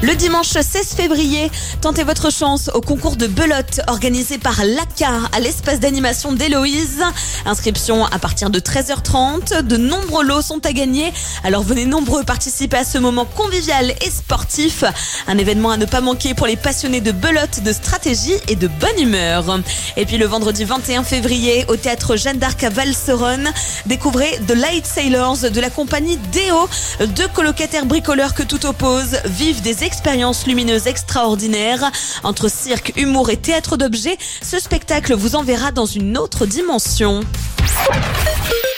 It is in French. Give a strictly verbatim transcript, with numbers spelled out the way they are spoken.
Le dimanche seize février, tentez votre chance au concours de belote organisé par l'A C A à l'espace d'animation d'Héloïse. Inscription à partir de treize heures trente. De nombreux lots sont à gagner. Alors venez nombreux participer à ce moment convivial et sportif. Un événement à ne pas manquer pour les passionnés de belote, de stratégie et de bonne humeur. Et puis le vendredi vingt et un février, au théâtre Jeanne d'Arc à Valseronne, découvrez The Light Sailors de la compagnie Déo. Deux colocataires bricoleurs que tout oppose vivent des expériences lumineuses extraordinaires. Entre cirque, humour et théâtre d'objets, ce spectacle vous enverra dans une autre dimension.